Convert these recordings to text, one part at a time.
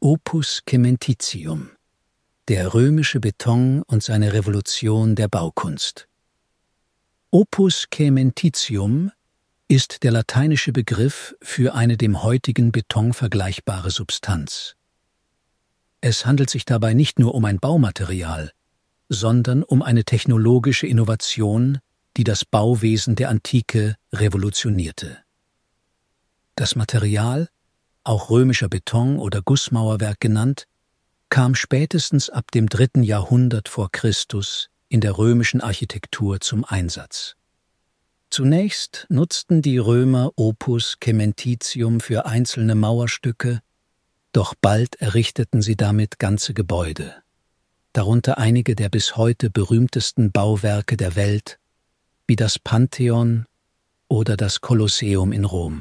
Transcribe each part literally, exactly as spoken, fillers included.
Opus caementitium, der römische Beton und seine Revolution der Baukunst. Opus caementitium ist der lateinische Begriff für eine dem heutigen Beton vergleichbare Substanz. Es handelt sich dabei nicht nur um ein Baumaterial, sondern um eine technologische Innovation, die das Bauwesen der Antike revolutionierte. Das Material, auch römischer Beton oder Gussmauerwerk genannt, kam spätestens ab dem dritten Jahrhundert vor Christus in der römischen Architektur zum Einsatz. Zunächst nutzten die Römer Opus caementitium für einzelne Mauerstücke, doch bald errichteten sie damit ganze Gebäude, darunter einige der bis heute berühmtesten Bauwerke der Welt, wie das Pantheon oder das Kolosseum in Rom.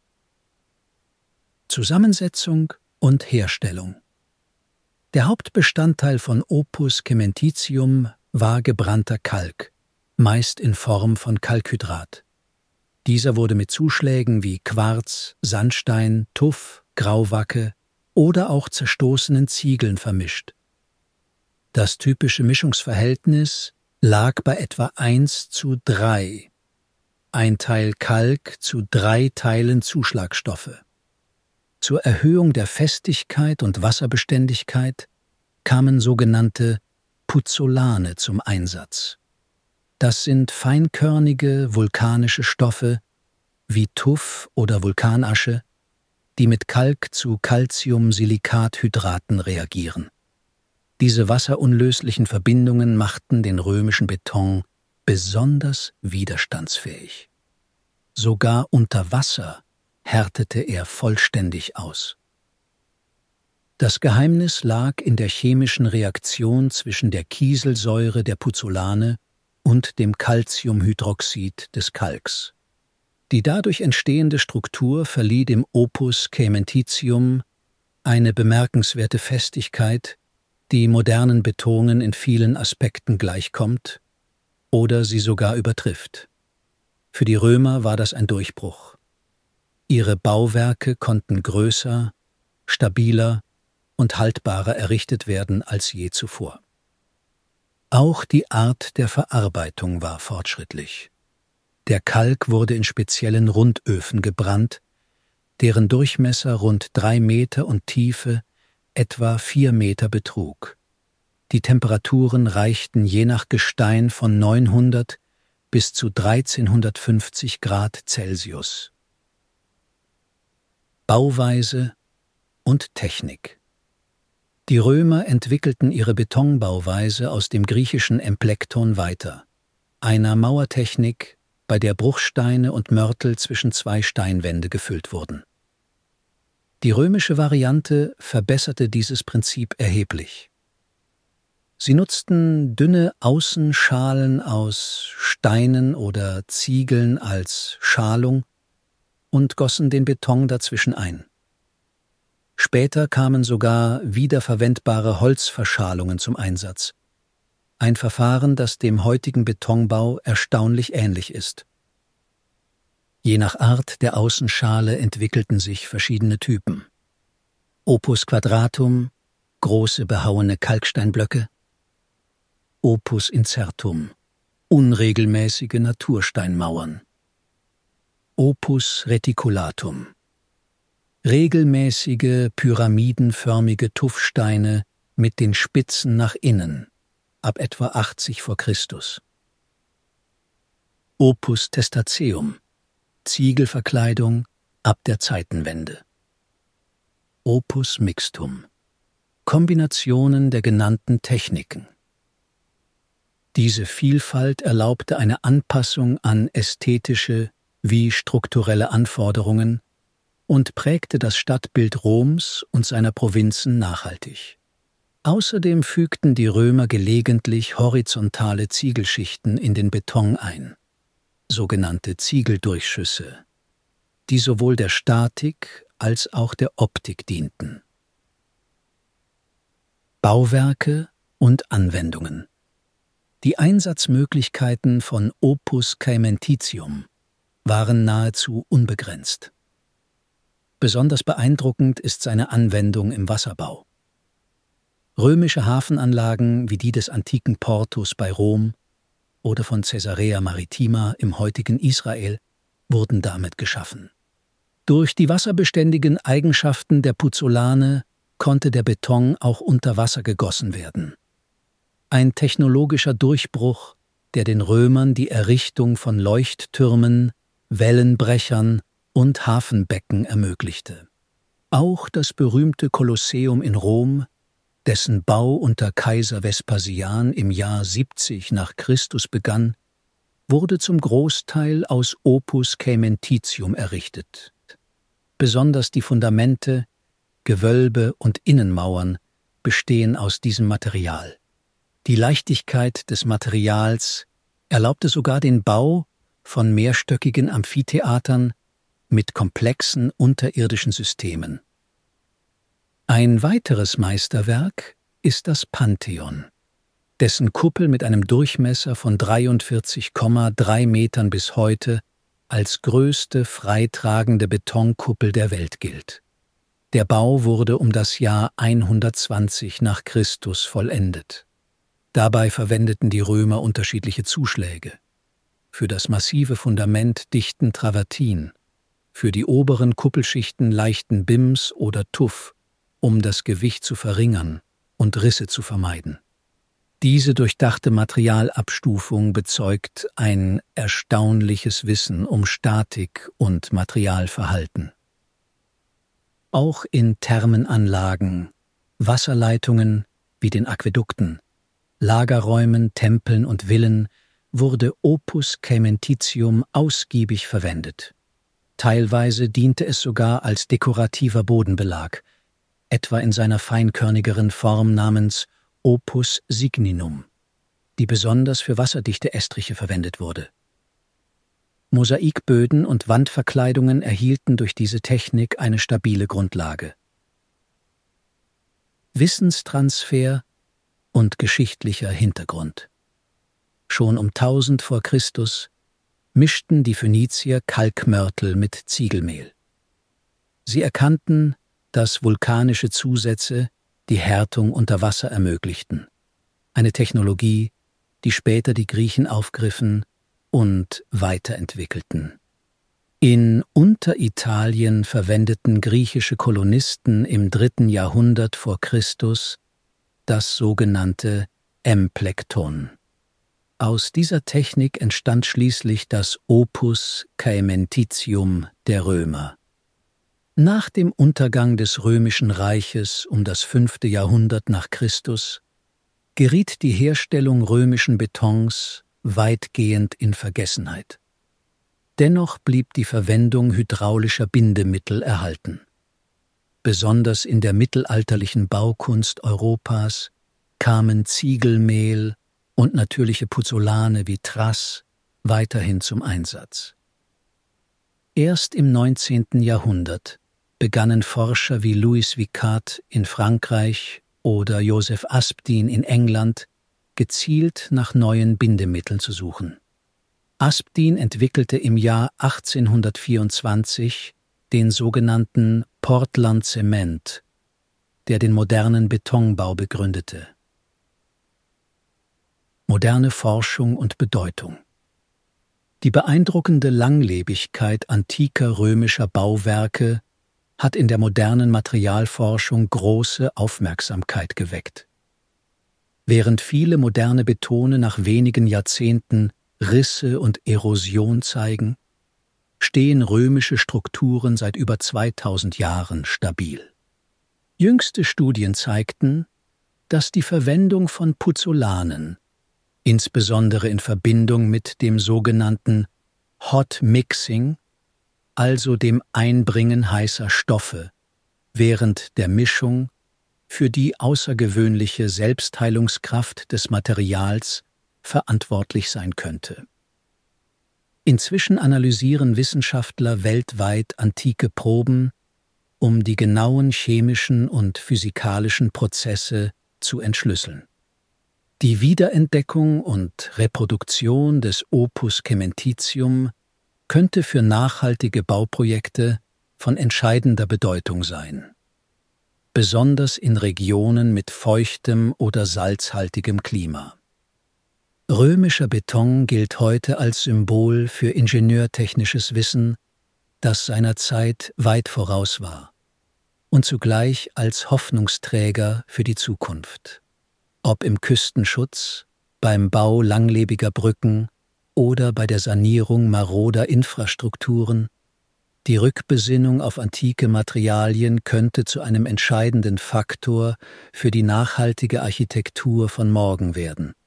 Zusammensetzung und Herstellung. Der Hauptbestandteil von Opus caementitium war gebrannter Kalk, meist in Form von Kalkhydrat. Dieser wurde mit Zuschlägen wie Quarz, Sandstein, Tuff, Grauwacke oder auch zerstoßenen Ziegeln vermischt. Das typische Mischungsverhältnis lag bei etwa eins zu drei, ein Teil Kalk zu drei Teilen Zuschlagstoffe. Zur Erhöhung der Festigkeit und Wasserbeständigkeit kamen sogenannte Puzzolane zum Einsatz. Das sind feinkörnige vulkanische Stoffe wie Tuff oder Vulkanasche, die mit Kalk zu Calciumsilikathydraten reagieren. Diese wasserunlöslichen Verbindungen machten den römischen Beton besonders widerstandsfähig. Sogar unter Wasser härtete er vollständig aus. Das Geheimnis lag in der chemischen Reaktion zwischen der Kieselsäure der Puzzolane und dem Calciumhydroxid des Kalks. Die dadurch entstehende Struktur verlieh dem Opus caementitium eine bemerkenswerte Festigkeit, die modernen Betonen in vielen Aspekten gleichkommt oder sie sogar übertrifft. Für die Römer war das ein Durchbruch. Ihre Bauwerke konnten größer, stabiler und haltbarer errichtet werden als je zuvor. Auch die Art der Verarbeitung war fortschrittlich. Der Kalk wurde in speziellen Rundöfen gebrannt, deren Durchmesser rund drei Meter und Tiefe etwa vier Meter betrug. Die Temperaturen reichten je nach Gestein von neunhundert bis zu dreizehnhundertfünfzig Grad Celsius. Bauweise und Technik. Die Römer entwickelten ihre Betonbauweise aus dem griechischen Emplekton weiter, einer Mauertechnik, bei der Bruchsteine und Mörtel zwischen zwei Steinwände gefüllt wurden. Die römische Variante verbesserte dieses Prinzip erheblich. Sie nutzten dünne Außenschalen aus Steinen oder Ziegeln als Schalung und gossen den Beton dazwischen ein. Später kamen sogar wiederverwendbare Holzverschalungen zum Einsatz. Ein Verfahren, das dem heutigen Betonbau erstaunlich ähnlich ist. Je nach Art der Außenschale entwickelten sich verschiedene Typen. Opus quadratum, große behauene Kalksteinblöcke. Opus incertum, unregelmäßige Natursteinmauern. Opus reticulatum, regelmäßige pyramidenförmige Tuffsteine mit den Spitzen nach innen, ab etwa achtzig vor Christus. Opus testaceum, Ziegelverkleidung ab der Zeitenwende. Opus mixtum, Kombinationen der genannten Techniken. Diese Vielfalt erlaubte eine Anpassung an ästhetische wie strukturelle Anforderungen und prägte das Stadtbild Roms und seiner Provinzen nachhaltig. Außerdem fügten die Römer gelegentlich horizontale Ziegelschichten in den Beton ein, sogenannte Ziegeldurchschüsse, die sowohl der Statik als auch der Optik dienten. Bauwerke und Anwendungen. Die Einsatzmöglichkeiten von Opus caementitium waren nahezu unbegrenzt. Besonders beeindruckend ist seine Anwendung im Wasserbau. Römische Hafenanlagen wie die des antiken Portus bei Rom oder von Caesarea Maritima im heutigen Israel wurden damit geschaffen. Durch die wasserbeständigen Eigenschaften der Puzzolane konnte der Beton auch unter Wasser gegossen werden. Ein technologischer Durchbruch, der den Römern die Errichtung von Leuchttürmen, Wellenbrechern und Hafenbecken ermöglichte. Auch das berühmte Kolosseum in Rom, dessen Bau unter Kaiser Vespasian im Jahr siebzig nach Christus begann, wurde zum Großteil aus Opus caementitium errichtet. Besonders die Fundamente, Gewölbe und Innenmauern bestehen aus diesem Material. Die Leichtigkeit des Materials erlaubte sogar den Bau von mehrstöckigen Amphitheatern mit komplexen unterirdischen Systemen. Ein weiteres Meisterwerk ist das Pantheon, dessen Kuppel mit einem Durchmesser von dreiundvierzig Komma drei Metern bis heute als größte freitragende Betonkuppel der Welt gilt. Der Bau wurde um das Jahr hundertzwanzig nach Christus vollendet. Dabei verwendeten die Römer unterschiedliche Zuschläge. Für das massive Fundament dichten Travertin, für die oberen Kuppelschichten leichten Bims oder Tuff, um das Gewicht zu verringern und Risse zu vermeiden. Diese durchdachte Materialabstufung bezeugt ein erstaunliches Wissen um Statik und Materialverhalten. Auch in Thermenanlagen, Wasserleitungen wie den Aquädukten, Lagerräumen, Tempeln und Villen wurde Opus caementitium ausgiebig verwendet. Teilweise diente es sogar als dekorativer Bodenbelag, etwa in seiner feinkörnigeren Form namens Opus signinum, die besonders für wasserdichte Estriche verwendet wurde. Mosaikböden und Wandverkleidungen erhielten durch diese Technik eine stabile Grundlage. Wissenstransfer und geschichtlicher Hintergrund. Schon um tausend vor Christus mischten die Phönizier Kalkmörtel mit Ziegelmehl. Sie erkannten, dass vulkanische Zusätze die Härtung unter Wasser ermöglichten, eine Technologie, die später die Griechen aufgriffen und weiterentwickelten. In Unteritalien verwendeten griechische Kolonisten im dritten Jahrhundert vor Christus das sogenannte Emplekton. Aus dieser Technik entstand schließlich das Opus caementitium der Römer. Nach dem Untergang des Römischen Reiches um das fünfte Jahrhundert nach Christus geriet die Herstellung römischen Betons weitgehend in Vergessenheit. Dennoch blieb die Verwendung hydraulischer Bindemittel erhalten. Besonders in der mittelalterlichen Baukunst Europas kamen Ziegelmehl und natürliche Puzzolane wie Trass weiterhin zum Einsatz. Erst im neunzehnten Jahrhundert begannen Forscher wie Louis Vicat in Frankreich oder Joseph Aspdin in England gezielt nach neuen Bindemitteln zu suchen. Aspdin entwickelte im Jahr achtzehnhundertvierundzwanzig den sogenannten Portland Zement, der den modernen Betonbau begründete. Moderne Forschung und Bedeutung. Die beeindruckende Langlebigkeit antiker römischer Bauwerke hat in der modernen Materialforschung große Aufmerksamkeit geweckt. Während viele moderne Betone nach wenigen Jahrzehnten Risse und Erosion zeigen, stehen römische Strukturen seit über zweitausend Jahren stabil. Jüngste Studien zeigten, dass die Verwendung von Puzzolanen, insbesondere in Verbindung mit dem sogenannten Hot Mixing, also dem Einbringen heißer Stoffe, während der Mischung für die außergewöhnliche Selbstheilungskraft des Materials verantwortlich sein könnte. Inzwischen analysieren Wissenschaftler weltweit antike Proben, um die genauen chemischen und physikalischen Prozesse zu entschlüsseln. Die Wiederentdeckung und Reproduktion des Opus caementitium könnte für nachhaltige Bauprojekte von entscheidender Bedeutung sein, besonders in Regionen mit feuchtem oder salzhaltigem Klima. Römischer Beton gilt heute als Symbol für ingenieurtechnisches Wissen, das seiner Zeit weit voraus war, und zugleich als Hoffnungsträger für die Zukunft. Ob im Küstenschutz, beim Bau langlebiger Brücken oder bei der Sanierung maroder Infrastrukturen, die Rückbesinnung auf antike Materialien könnte zu einem entscheidenden Faktor für die nachhaltige Architektur von morgen werden.